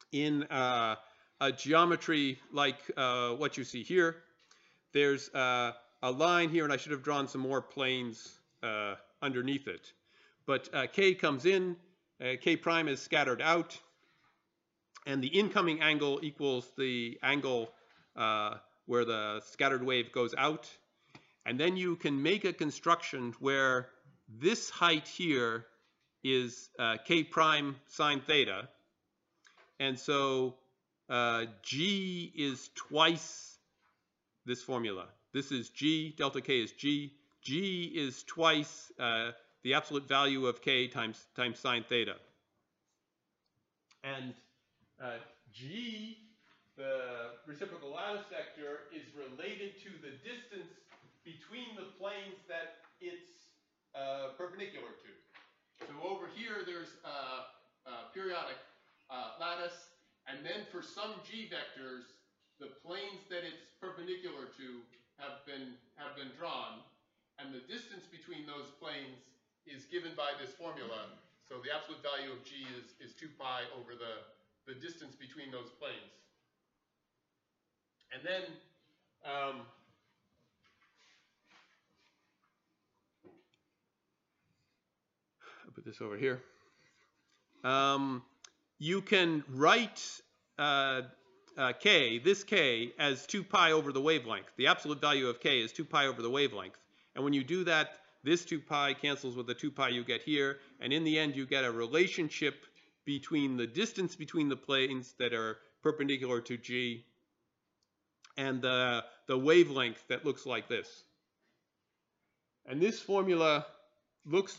in a geometry like what you see here. There's a line here, and I should have drawn some more planes underneath it. But k comes in, k prime is scattered out, and the incoming angle equals the angle where the scattered wave goes out. And then you can make a construction where this height here is k prime sine theta. And so g is twice this formula. This is g, delta k is g. G is twice the absolute value of k times sine theta. And g, the reciprocal lattice vector, is related to the distance between the planes that it's perpendicular to. So over here, there's a periodic lattice, and then for some g vectors, the planes that it's perpendicular to have been drawn, and the distance between those planes is given by this formula. So the absolute value of g is 2 pi over the distance between those planes. And then I'll put this over here. You can write this k, as 2 pi over the wavelength. The absolute value of k is 2 pi over the wavelength. And when you do that, this 2 pi cancels with the 2 pi you get here. And in the end, you get a relationship between the distance between the planes that are perpendicular to g and the wavelength that looks like this. And this formula looks